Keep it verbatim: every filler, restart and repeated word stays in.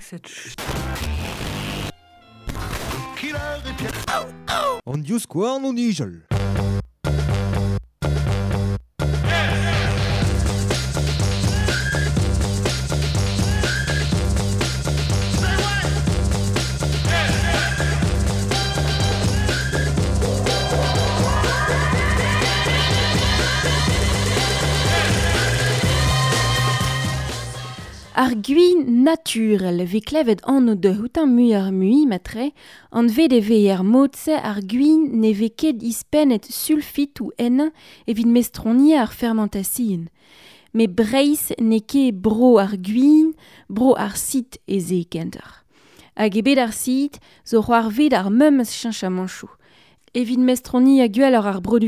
cette ch... An dius skouarn o nijol. Ar gwin naturel ve klevet anno de houtan mui ar mui matre, an ve de ve er motse ar gwin ne ve ket ispenet sulfit ou en evit mestroni ar fermentasien. Me breis ne ket bro ar gwin, bro ar sit e ze kenter. Hag ebet ar sit, zo c'hoar vet ar memes cheñchamanchou. Evit mestroni a gwell ar ar